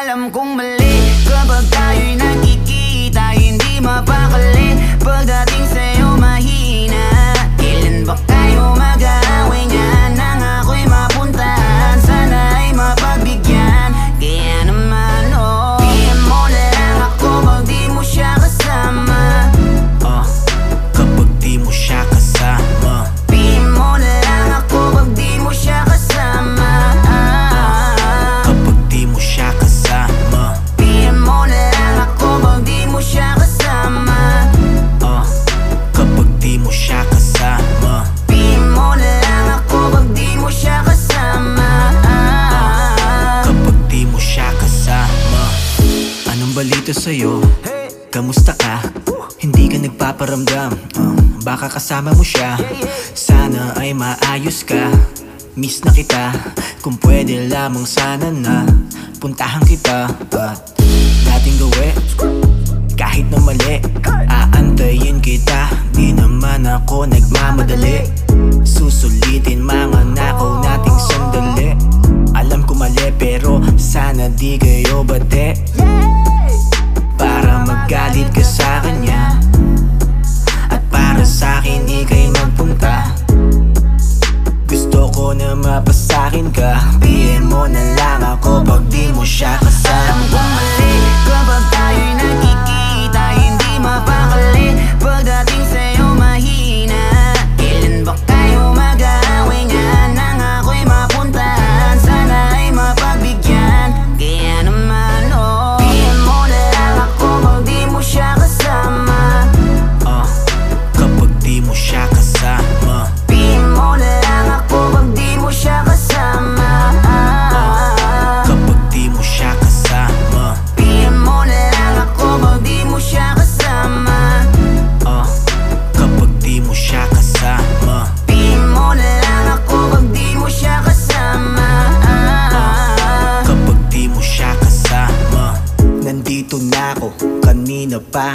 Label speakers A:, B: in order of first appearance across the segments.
A: Alam kong mali kapag tayo'y nagkikita, hindi mapakali pagdating sa'yo mahina. Kailan ba kayo mag-aaway niyan nang ako'y mapuntahan? Sana ay mapagbigyan, kaya naman PM mo na lang ako pag di mo siya kasama.
B: Kapag di mo siya kasama,
A: PM mo na lang ako pag di mo siya kasama.
B: kapag di mo siya kasama,
A: PM mo na lang ako pag di mo siya kasama.
B: kapag di mo siya kasama,
A: PM mo na lang ako pag di mo siya kasama.
B: kapag di mo siya kasama. Anong balita sa'yo? Kamusta ka? Hindi ka nagpaparamdam, baka kasama mo siya. Sana ay maayos ka. Miss na kita, kung pwede lamang sana na puntahan kita at nating gawin kahit na mali. Aantayin kita, di naman ako nagmamadali. Susulitin mga nakaw nating sandali. Alam ko mali pero sana di kayo bate, para magalit ka sa kanya at para sa'kin ika'y magpunta. Gusto ko na mapasakin ka. PM mo na lang ako pag di mo siya
A: Alam
B: kasama.
A: kong mali kapag tayo'y nagkikita, hindi mapakali pagdating sa'yo mahina. Kailan ba kayo mag-aaway niyan nang ako'y mapuntahan? Sana ay mapagbigyan, kaya naman PM mo na lang ako pag di mo siya kasama.
B: Kapag di mo siya kasama,
A: PM mo na lang ako pag di mo siya kasama.
B: kapag di mo siya kasama,
A: PM mo na lang ako pag di mo siya kasama.
B: kapag di mo siya kasama,
A: PM mo na lang ako pag di mo siya kasama.
B: kapag di mo siya kasama. Nandito na ako kanina pa,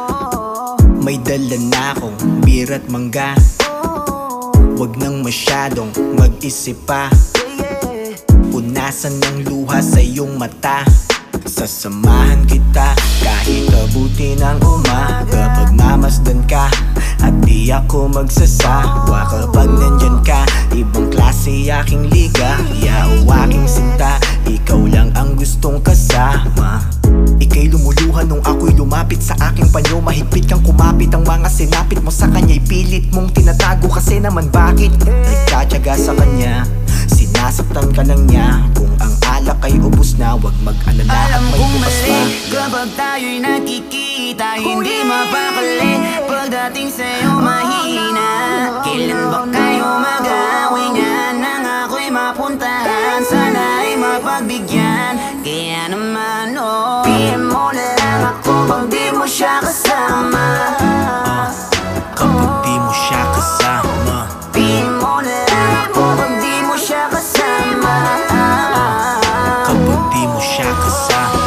B: may dala na akong bira't mangga. Wag nang masyadong mag-isip pa, punasan ng luha sa iyong mata. Sasamahan kita kahit abuti ng umaga. Pagmamasdan ka at di ako magsasawa kapag nandyan ka. Ibang klase aking liga, yaw aking sinta. Ikaw lang ang gustong kasama. Ika'y lumuluhan nung ako'y lumapit sa aking panyo. Mahigpit kang kumapit, ang mga sinapit mo sa kanya'y pilit mong tinatago. Kasi naman bakit nagtsatsaga sa kanya? Sinasaktan ka lang niya. Kung ang alak ay ubos na, wag mag-alala at
A: Alam
B: may
A: kong
B: bukas
A: mali
B: pa.
A: kapag tayo'y nagkikita, hindi mapakali pagdating sa'yo mahina. Kailan ba kayo mag-aaway niyan nang ako'y mapuntahan? Sana ay mapagbigyan, kaya naman PM mo na lang ako pag di mo siya kasama.
B: Kapag di mo siya kasama,
A: PM mo na lang ako pag di mo siya kasama.
B: kapag di mo siya kasama,